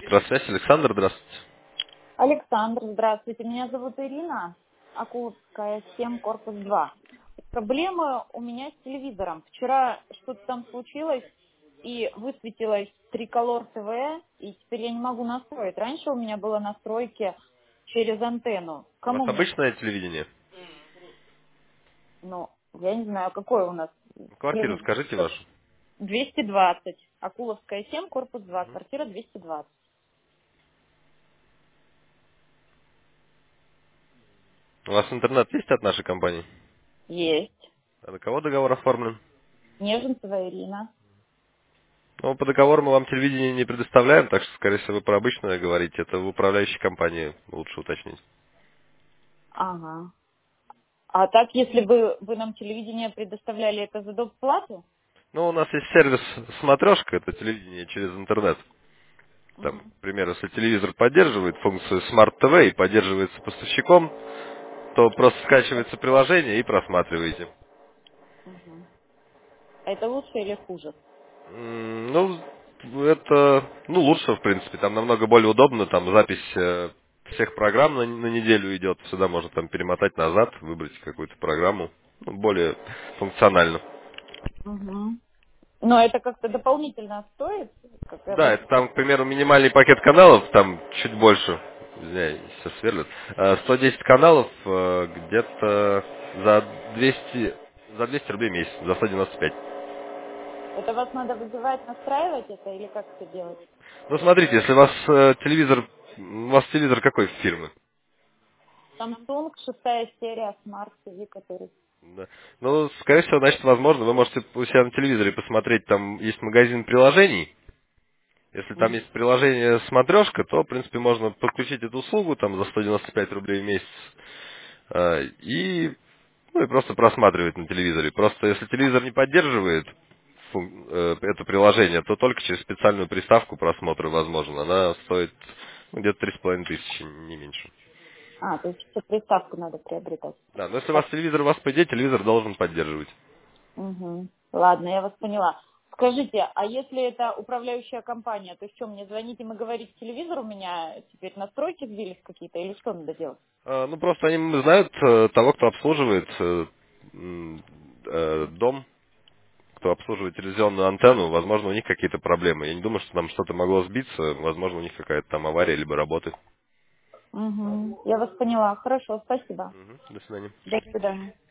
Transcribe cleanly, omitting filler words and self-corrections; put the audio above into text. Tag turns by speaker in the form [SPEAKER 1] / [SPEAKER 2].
[SPEAKER 1] Электросвязь, Александр, здравствуйте.
[SPEAKER 2] Александр, здравствуйте. Меня зовут Ирина, Акуловская, 7, корпус 2. Проблемы у меня с телевизором. Вчера что-то там случилось, и высветилось Триколор ТВ, и теперь я не могу настроить. Раньше у меня было настройки через антенну.
[SPEAKER 1] У вас
[SPEAKER 2] Кому мне?
[SPEAKER 1] обычное телевидение?
[SPEAKER 2] Ну, я не знаю, какой у нас
[SPEAKER 1] Квартиру
[SPEAKER 2] телевизор.
[SPEAKER 1] скажите вашу.
[SPEAKER 2] 220. Акуловская, 7, корпус 2, квартира 220.
[SPEAKER 1] У вас интернет есть от нашей компании?
[SPEAKER 2] Есть.
[SPEAKER 1] А на кого договор оформлен?
[SPEAKER 2] Неженцева Ирина.
[SPEAKER 1] Ну, по договору мы вам телевидение не предоставляем, так что, скорее всего, вы про обычное говорите. Это в управляющей компании лучше уточнить.
[SPEAKER 2] Ага. А так, если бы вы нам телевидение предоставляли, это за доп. Плату?
[SPEAKER 1] Ну, у нас есть сервис «Смотрешка», это телевидение через интернет. Там,
[SPEAKER 2] Мгм.
[SPEAKER 1] к примеру, если телевизор поддерживает функцию Smart TV и поддерживается поставщиком, то просто скачивается приложение и просматриваете.
[SPEAKER 2] Мгм. А это лучше или хуже?
[SPEAKER 1] Ну, это, лучше, в принципе. Там намного более удобно. Там запись всех программ на неделю идет. Всегда можно там перемотать назад, выбрать какую-то программу. Ну, более функционально.
[SPEAKER 2] Мгм. Но это как-то дополнительно стоит? Как
[SPEAKER 1] Да,
[SPEAKER 2] это...
[SPEAKER 1] это там, к примеру, минимальный пакет каналов, там чуть больше. Извиняюсь, сейчас сверлят. 110 каналов где-то за 200 рублей в месяц, за 195.
[SPEAKER 2] Это вас надо вызывать, настраивать это или как это делать?
[SPEAKER 1] Ну, смотрите, если у вас телевизор какой фирмы?
[SPEAKER 2] Samsung, 6 серия, Smart TV, который...
[SPEAKER 1] Да. Ну, скорее всего, значит, возможно, вы можете у себя на телевизоре посмотреть, там есть магазин приложений. Если там
[SPEAKER 2] Мгм.
[SPEAKER 1] есть приложение «Смотрешка», то, в принципе, можно подключить эту услугу там за 195 рублей в месяц и просто просматривать на телевизоре. Просто если телевизор не поддерживает это приложение, то только через специальную приставку просмотра возможно. Она стоит где-то 3500, не меньше.
[SPEAKER 2] А, то есть еще приставку надо приобретать.
[SPEAKER 1] Да, но если у вас телевизор, у вас, по идее, телевизор должен поддерживать.
[SPEAKER 2] Мгм. Ладно, я вас поняла. Скажите, а если это управляющая компания, то что, мне звонить им и говорить, телевизор у меня теперь настройки сбились какие-то, или что надо делать?
[SPEAKER 1] Ну, просто они знают того, кто обслуживает дом, кто обслуживает телевизионную антенну. Возможно, у них какие-то проблемы. Я не думаю, что там что-то могло сбиться. Возможно, у них какая-то там авария либо работы.
[SPEAKER 2] Угу. Я вас поняла. Хорошо, спасибо.
[SPEAKER 1] До свидания.
[SPEAKER 2] До свидания.